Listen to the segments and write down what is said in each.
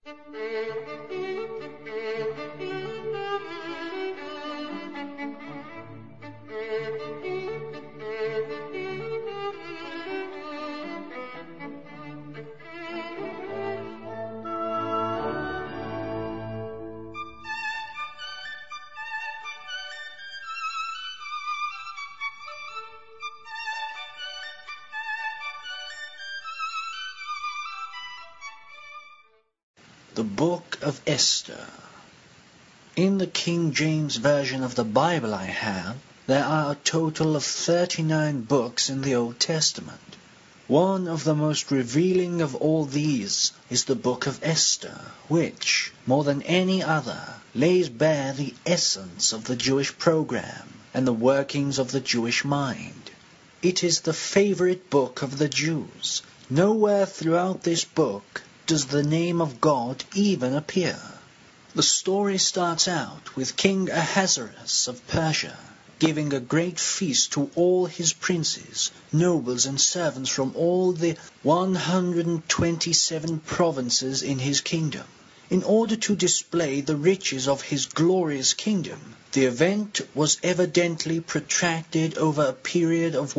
The Book of Esther. In the King James Version of the Bible I have, there are a total of 39 books in the Old Testament. One of the most revealing of all these is the Book of Esther, which, more than any other, lays bare the essence of the Jewish program and the workings of the Jewish mind. It is the favorite book of the Jews. Nowhere throughout this book does the name of God even appear. The story starts out with King Ahasuerus of Persia giving a great feast to all his princes, nobles and servants from all the 127 provinces in his kingdom. In order to display the riches of his glorious kingdom, the event was evidently protracted over a period of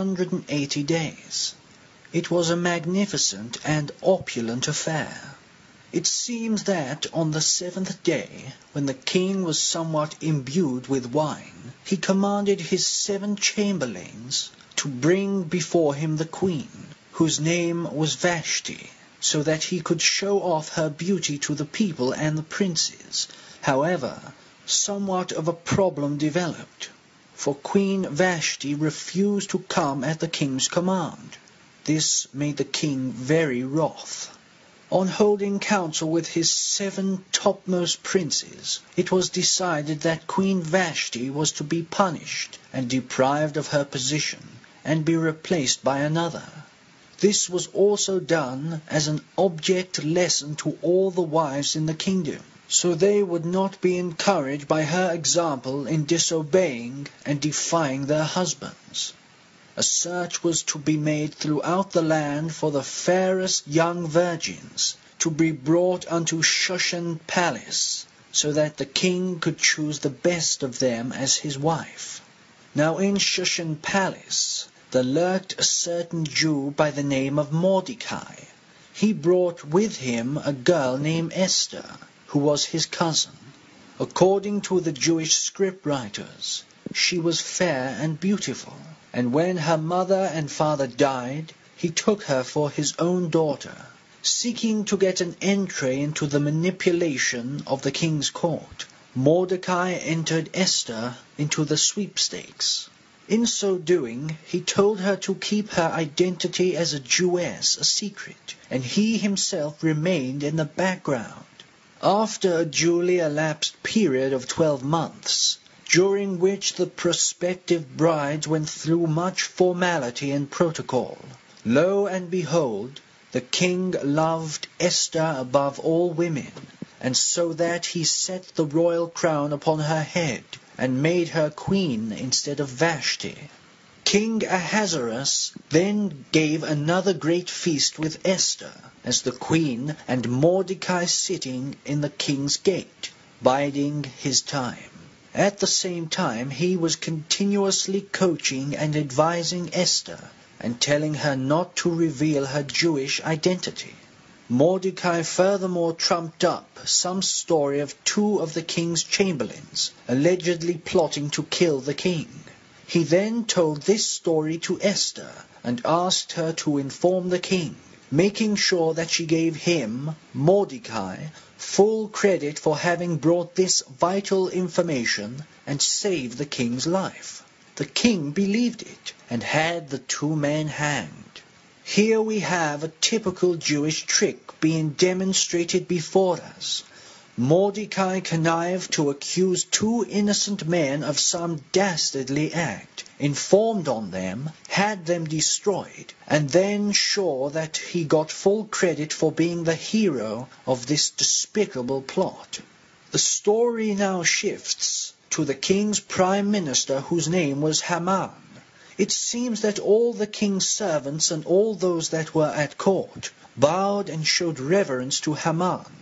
180 days. It was a magnificent and opulent affair. It seems that on the 7th day, when the king was somewhat imbued with wine, he commanded his 7 chamberlains to bring before him the queen, whose name was Vashti, so that he could show off her beauty to the people and the princes. However, somewhat of a problem developed, for Queen Vashti refused to come at the king's command. This made the king very wroth. On holding council with his 7 topmost princes, it was decided that Queen Vashti was to be punished and deprived of her position, and be replaced by another. This was also done as an object lesson to all the wives in the kingdom, so they would not be encouraged by her example in disobeying and defying their husbands. A search was to be made throughout the land for the fairest young virgins, to be brought unto Shushan Palace, so that the king could choose the best of them as his wife. Now in Shushan Palace there lurked a certain Jew by the name of Mordecai. He brought with him a girl named Esther, who was his cousin. According to the Jewish scriptwriters, she was fair and beautiful. And when her mother and father died, he took her for his own daughter, seeking to get an entry into the manipulation of the king's court. Mordecai entered Esther into the sweepstakes. In so doing, he told her to keep her identity as a Jewess a secret, and he himself remained in the background. After a duly elapsed period of 12 months, during which the prospective brides went through much formality and protocol, lo and behold, the king loved Esther above all women, and so that he set the royal crown upon her head, and made her queen instead of Vashti. King Ahasuerus then gave another great feast with Esther as the queen, and Mordecai sitting in the king's gate, biding his time. At the same time he was continuously coaching and advising Esther, and telling her not to reveal her Jewish identity. Mordecai furthermore trumped up some story of 2 of the king's chamberlains, allegedly plotting to kill the king. He then told this story to Esther, and asked her to inform the king, making sure that she gave him, Mordecai, full credit for having brought this vital information and saved the king's life. The king believed it, and had the 2 men hanged. Here we have a typical Jewish trick being demonstrated before us. Mordecai connived to accuse 2 innocent men of some dastardly act, informed on them, had them destroyed, and then sure that he got full credit for being the hero of this despicable plot. The story now shifts to the king's prime minister, whose name was Haman. It seems that all the king's servants and all those that were at court bowed and showed reverence to Haman.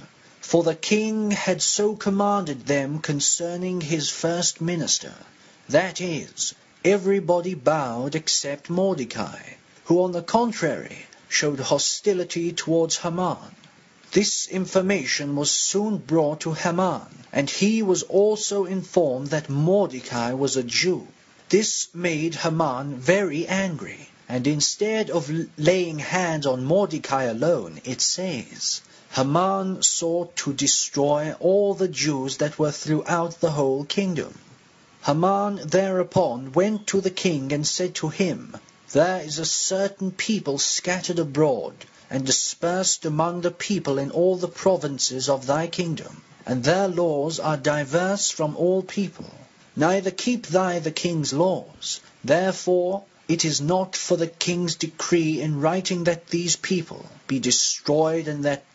For the king had so commanded them concerning his first minister, that is, everybody bowed except Mordecai, who on the contrary showed hostility towards Haman. This information was soon brought to Haman, and he was also informed that Mordecai was a Jew. This made Haman very angry, and instead of laying hands on Mordecai alone, it says, Haman sought to destroy all the Jews that were throughout the whole kingdom. Haman thereupon went to the king and said to him, There is a certain people scattered abroad, and dispersed among the people in all the provinces of thy kingdom, and their laws are diverse from all people. Neither keep thy the king's laws. Therefore it is not for the king's decree in writing that these people be destroyed, and that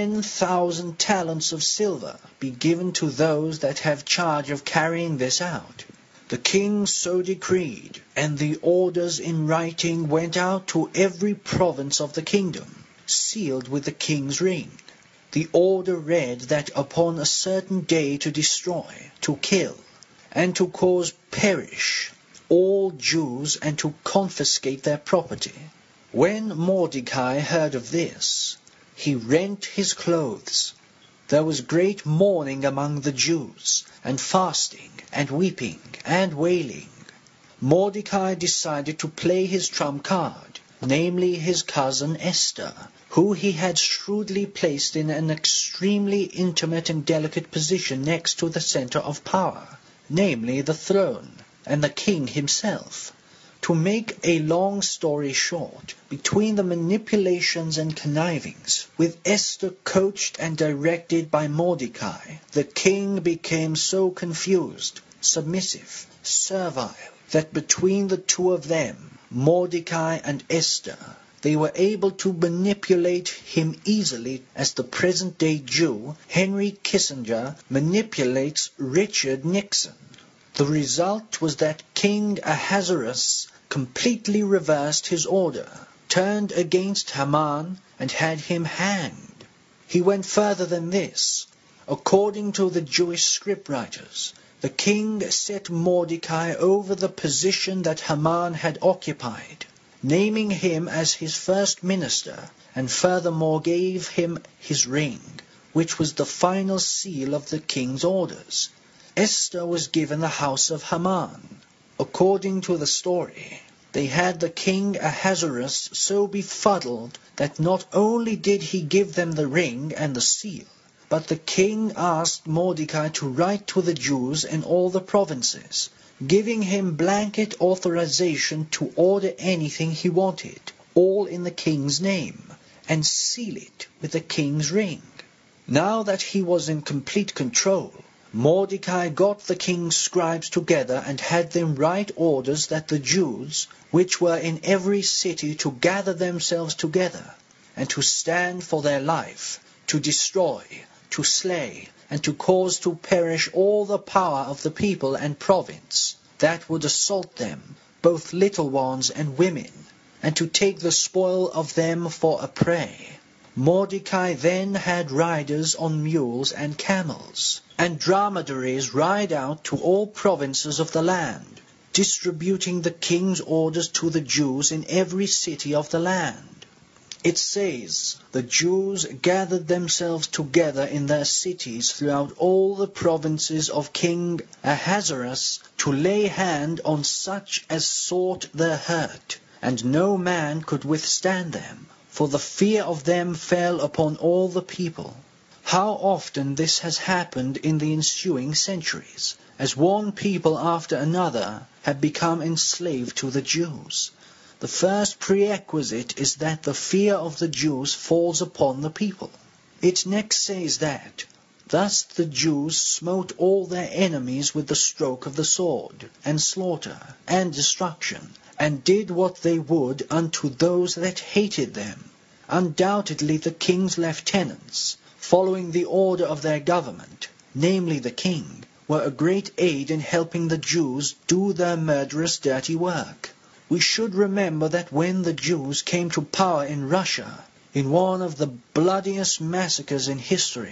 10,000 talents of silver be given to those that have charge of carrying this out. The king so decreed, and the orders in writing went out to every province of the kingdom, sealed with the king's ring. The order read that upon a certain day to destroy, to kill, and to cause perish all Jews, and to confiscate their property. When Mordecai heard of this, he rent his clothes. There was great mourning among the Jews, and fasting, and weeping, and wailing. Mordecai decided to play his trump card, namely his cousin Esther, who he had shrewdly placed in an extremely intimate and delicate position next to the center of power, namely the throne, and the king himself. To make a long story short, between the manipulations and connivings, with Esther coached and directed by Mordecai, the king became so confused, submissive, servile, that between the two of them, Mordecai and Esther, they were able to manipulate him easily as the present-day Jew, Henry Kissinger, manipulates Richard Nixon. The result was that King Ahasuerus completely reversed his order, turned against Haman, and had him hanged. He went further than this. According to the Jewish scriptwriters, the king set Mordecai over the position that Haman had occupied, naming him as his first minister, and furthermore gave him his ring, which was the final seal of the king's orders. Esther was given the house of Haman. According to the story, they had the king Ahasuerus so befuddled that not only did he give them the ring and the seal, but the king asked Mordecai to write to the Jews in all the provinces, giving him blanket authorization to order anything he wanted, all in the king's name, and seal it with the king's ring. Now that he was in complete control, Mordecai got the king's scribes together and had them write orders that the Jews, which were in every city, to gather themselves together, and to stand for their life, to destroy, to slay, and to cause to perish all the power of the people and province that would assault them, both little ones and women, and to take the spoil of them for a prey. Mordecai then had riders on mules and camels, and dromedaries ride out to all provinces of the land, distributing the king's orders to the Jews in every city of the land. It says, the Jews gathered themselves together in their cities throughout all the provinces of King Ahasuerus to lay hand on such as sought their hurt, and no man could withstand them, for the fear of them fell upon all the people. How often this has happened in the ensuing centuries, as one people after another have become enslaved to the Jews. The first prerequisite is that the fear of the Jews falls upon the people. It next says that, thus the Jews smote all their enemies with the stroke of the sword, and slaughter, and destruction, and did what they would unto those that hated them. Undoubtedly the king's lieutenants, following the order of their government, namely the king, were a great aid in helping the Jews do their murderous dirty work. We should remember that when the Jews came to power in Russia, in one of the bloodiest massacres in history,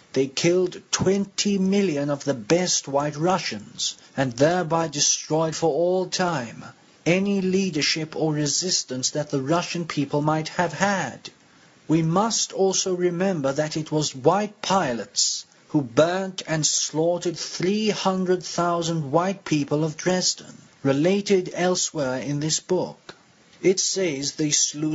They killed 20 million of the best White Russians and thereby destroyed for all time any leadership or resistance that the Russian people might have had. We must also remember that it was white pilots who burnt and slaughtered 300,000 white people of Dresden, related elsewhere in this book. It says they slew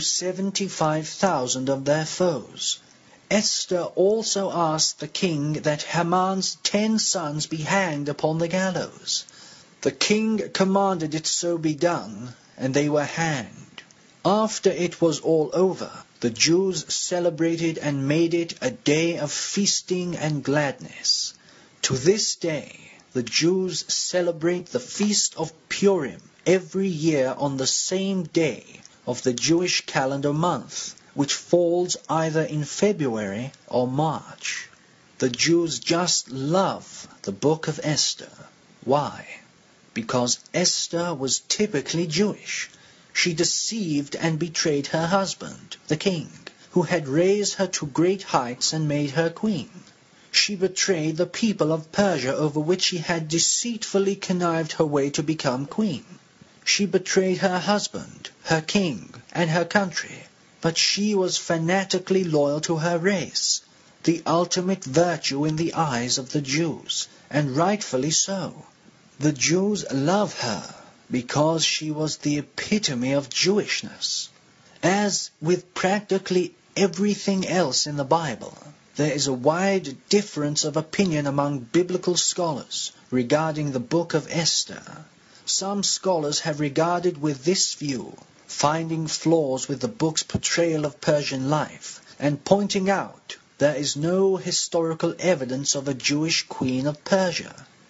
75,000 of their foes. Esther also asked the king that Haman's 10 sons be hanged upon the gallows. The king commanded it so be done, and they were hanged. After it was all over, the Jews celebrated and made it a day of feasting and gladness. To this day, the Jews celebrate the feast of Purim every year on the same day of the Jewish calendar month, which falls either in February or March. The Jews just love the book of Esther. Why? Because Esther was typically Jewish. She deceived and betrayed her husband, the king, who had raised her to great heights and made her queen. She betrayed the people of Persia, over which she had deceitfully connived her way to become queen. She betrayed her husband, her king, and her country, but she was fanatically loyal to her race, the ultimate virtue in the eyes of the Jews, and rightfully so. The Jews love her because she was the epitome of Jewishness. As with practically everything else in the Bible, there is a wide difference of opinion among biblical scholars regarding the book of Esther. Some scholars have regarded with this view, finding flaws with the book's portrayal of Persian life, and pointing out there is no historical evidence of a Jewish queen of Persia.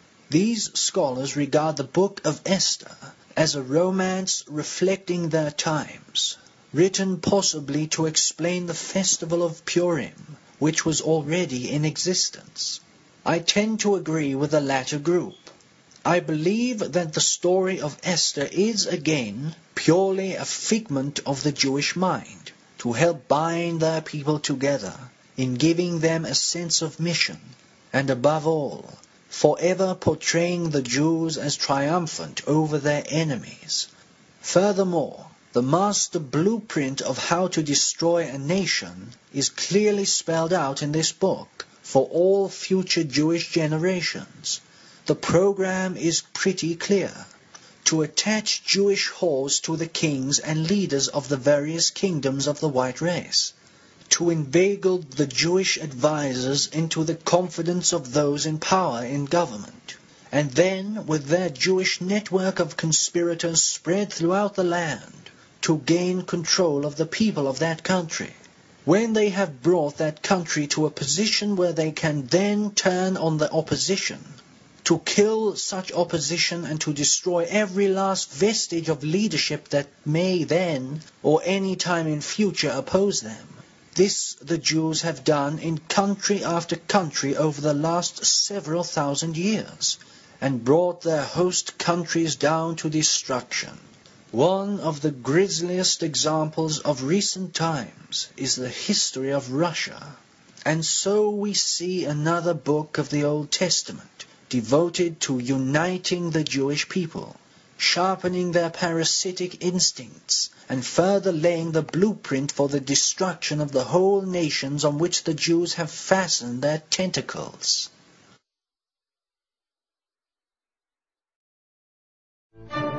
These scholars regard the book of Esther as a romance reflecting their times, written possibly to explain the festival of Purim, which was already in existence. I tend to agree with the latter group. I believe that the story of Esther is again purely a figment of the Jewish mind, to help bind their people together in giving them a sense of mission, and above all, forever portraying the Jews as triumphant over their enemies. Furthermore, the master blueprint of how to destroy a nation is clearly spelled out in this book for all future Jewish generations. The program is pretty clear: to attach Jewish whores to the kings and leaders of the various kingdoms of the white race, to inveigle the Jewish advisors into the confidence of those in power in government, and then, with their Jewish network of conspirators spread throughout the land, to gain control of the people of that country. When they have brought that country to a position where they can then turn on the opposition, to kill such opposition and to destroy every last vestige of leadership that may then, or any time in future, oppose them. This the Jews have done in country after country over the last several thousand years, and brought their host countries down to destruction. One of the grisliest examples of recent times is the history of Russia. And so we see another book of the Old Testament devoted to uniting the Jewish people, sharpening their parasitic instincts, and further laying the blueprint for the destruction of the whole nations on which the Jews have fastened their tentacles.